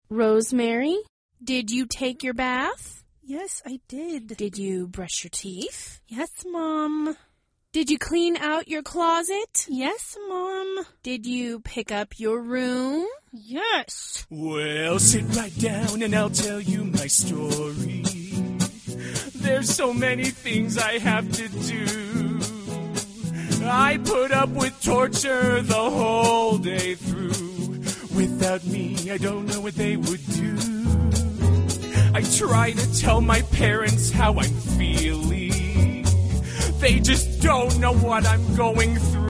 Rosemary, did you take your bath? Yes, I did. Did you brush your teeth? Yes, Mom. Did you clean out your closet? Yes, Mom. Did you pick up your room? Yes. Well, sit right down and I'll tell you my story. There's so many things I have to do. I put up with torture the whole day through. Without me, I don't know what they would do. I try to tell my parents how I'm feeling. They just don't know what I'm going through.